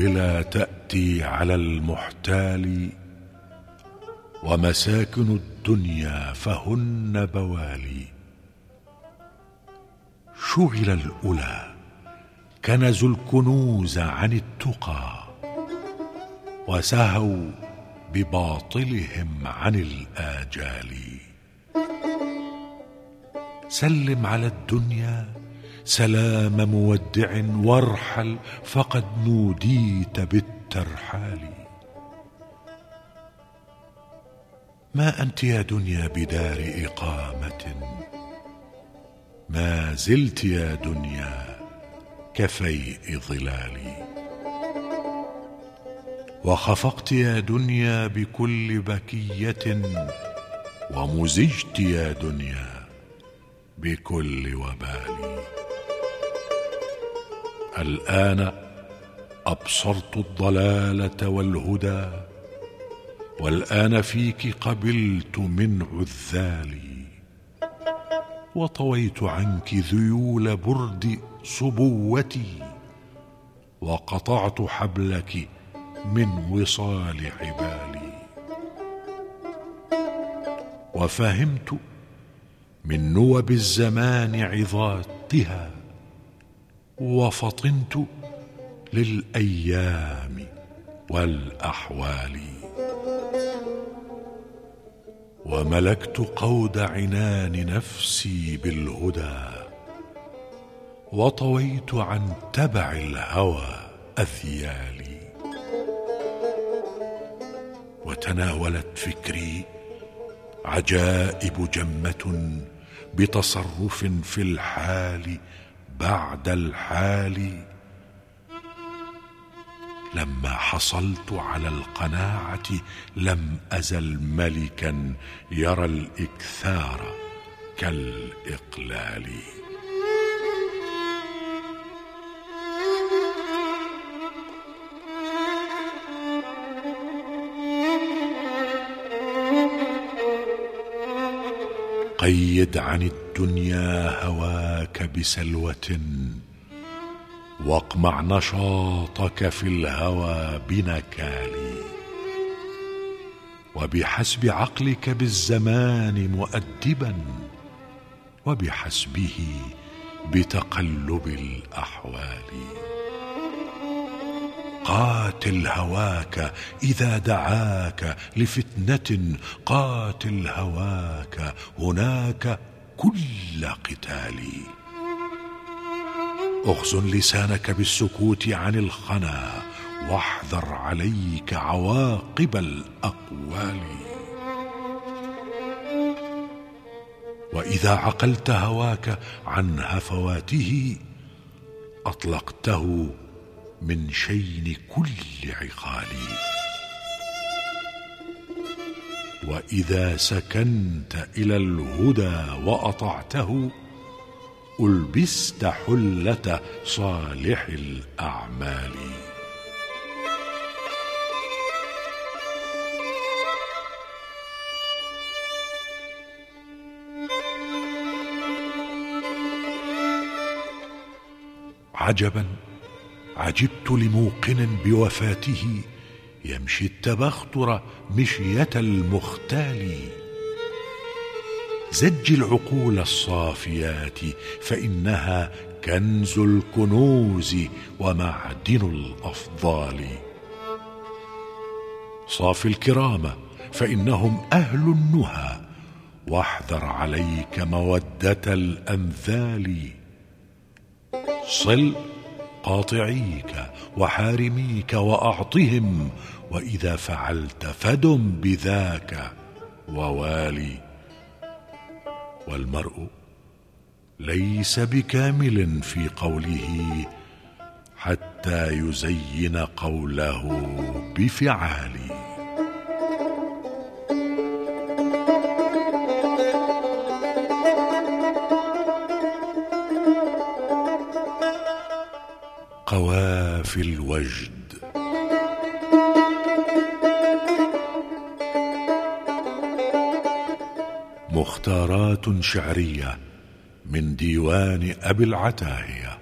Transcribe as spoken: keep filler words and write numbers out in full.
بلا تأتي على المحتال، ومساكن الدنيا فهن بوالي. شغل الأولى كنزوا الكنوز عن التقى، وسهوا بباطلهم عن الآجال. سلم على الدنيا سلام مودع وارحل، فقد نوديت بالترحال. ما أنت يا دنيا بدار إقامة، ما زلت يا دنيا كفيء ظلالي. وخفقت يا دنيا بكل بكية، ومزجت يا دنيا بكل وبال. الآن أبصرت الضلالة والهدى، والآن فيك قبلت من عذالي. وطويت عنك ذيول برد صبوتي، وقطعت حبلك من وصال حبالي. وفهمت من نوب الزمان عظاتها، وفطنت للأيام والأحوال. وملكت قود عنان نفسي بالهدى، وطويت عن تبع الهوى أذيالي. وتناولت فكري عجائب جمة بتصرف في الحال بعد الحال. لما حصلت على القناعة لم أزل ملكا يرى الإكثار كالإقلال. قيد عن الدنيا هواك بسلوة، واقمع نشاطك في الهوى بنكال. وبحسب عقلك بالزمان مؤدبا، وبحسبه بتقلب الأحوال. قاتل هواك إذا دعاك لفتنة، قاتل هواك هناك كل قتال. اخزن لسانك بالسكوت عن الخنا، واحذر عليك عواقب الأقوال. وإذا عقلت هواك عن هفواته، أطلقته من شين كل عقال. وإذا سكنت إلى الهدى وأطعته، ألبست حلة صالح الأعمال. عجبا عجبت لموقن بوفاته، يمشي التبختر مشية المختال. زج العقول الصافيات، فإنها كنز الكنوز ومعدن الأفضال. صاف الكرام فإنهم أهل النهى، واحذر عليك مودة الأمثال. صل قاطعيك وحارميك وأعطهم، وإذا فعلت فدم بذاك ووالي. والمرء ليس بكامل في قوله حتى يزين قوله بفعال. قوافي الوجد. مختارات شعرية من ديوان أبي العتاهية.